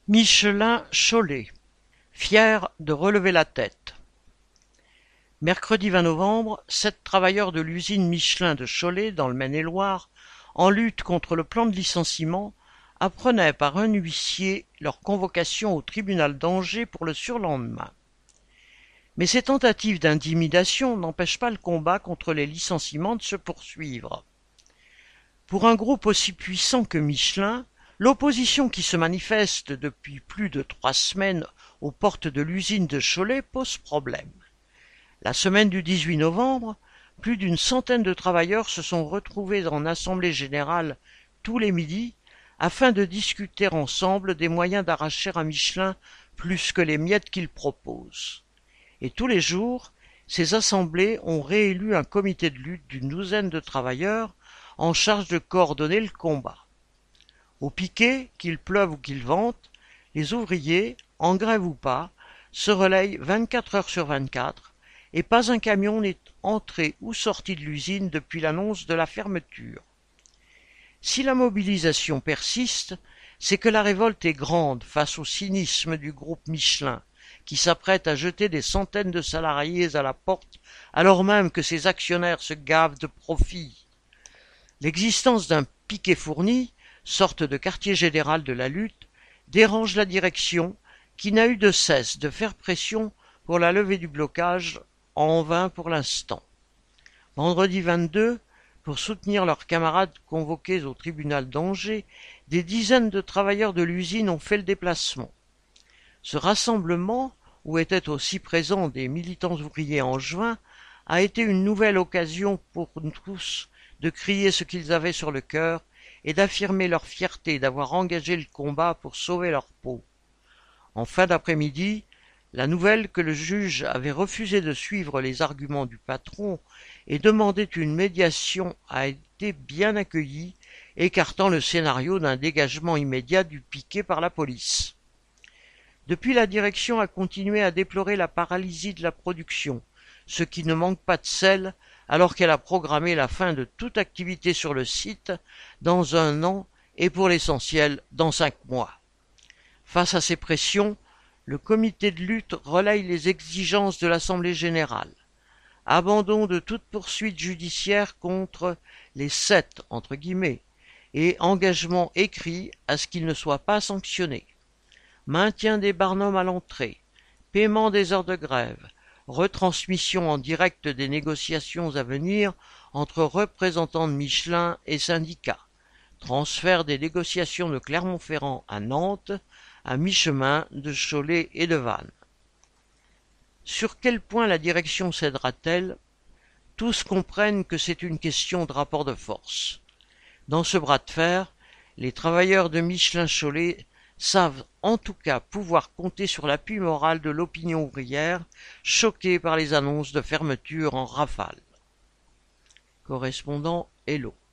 Michelin-Cholet, fier de relever la tête. Mercredi 20 novembre, 7 travailleurs de l'usine Michelin de Cholet, dans le Maine-et-Loire, en lutte contre le plan de licenciement, apprenaient par un huissier leur convocation au tribunal d'Angers pour le surlendemain. Mais ces tentatives d'intimidation n'empêchent pas le combat contre les licenciements de se poursuivre. Pour un groupe aussi puissant que Michelin, l'opposition qui se manifeste depuis plus de 3 semaines aux portes de l'usine de Cholet pose problème. La semaine du 18 novembre, plus d'une centaine de travailleurs se sont retrouvés en assemblée générale tous les midis afin de discuter ensemble des moyens d'arracher à Michelin plus que les miettes qu'il propose. Et tous les jours, ces assemblées ont réélu un comité de lutte d'une douzaine de travailleurs en charge de coordonner le combat. Au piquet, qu'il pleuve ou qu'il vente, les ouvriers, en grève ou pas, se relayent 24 heures sur 24, et pas un camion n'est entré ou sorti de l'usine depuis l'annonce de la fermeture. Si la mobilisation persiste, c'est que la révolte est grande face au cynisme du groupe Michelin, qui s'apprête à jeter des centaines de salariés à la porte, alors même que ses actionnaires se gavent de profits. L'existence d'un piquet fourni, sorte de quartier général de la lutte, dérange la direction, qui n'a eu de cesse de faire pression pour la levée du blocage, en vain pour l'instant. Vendredi 22, pour soutenir leurs camarades convoqués au tribunal d'Angers, des dizaines de travailleurs de l'usine ont fait le déplacement. Ce rassemblement, où étaient aussi présents des militants ouvriers angevins, a été une nouvelle occasion pour tous de crier ce qu'ils avaient sur le cœur et d'affirmer leur fierté d'avoir engagé le combat pour sauver leur peau. En fin d'après-midi, la nouvelle que le juge avait refusé de suivre les arguments du patron et demandait une médiation a été bien accueillie, écartant le scénario d'un dégagement immédiat du piquet par la police. Depuis, la direction a continué à déplorer la paralysie de la production, ce qui ne manque pas de sel alors qu'elle a programmé la fin de toute activité sur le site dans 1 an et pour l'essentiel dans 5 mois. Face à ces pressions, le comité de lutte relaye les exigences de l'Assemblée générale. Abandon de toute poursuite judiciaire contre les 7 entre guillemets et engagement écrit à ce qu'ils ne soient pas sanctionnés. Maintien des barnums à l'entrée, paiement des heures de grève, retransmission en direct des négociations à venir entre représentants de Michelin et syndicats, transfert des négociations de Clermont-Ferrand à Nantes, à mi-chemin de Cholet et de Vannes. Sur quel point la direction cédera-t-elle? Tous comprennent que c'est une question de rapport de force. Dans ce bras de fer, les travailleurs de Michelin-Cholet savent en tout cas pouvoir compter sur l'appui moral de l'opinion ouvrière, choquée par les annonces de fermeture en rafale. Correspondant Hello.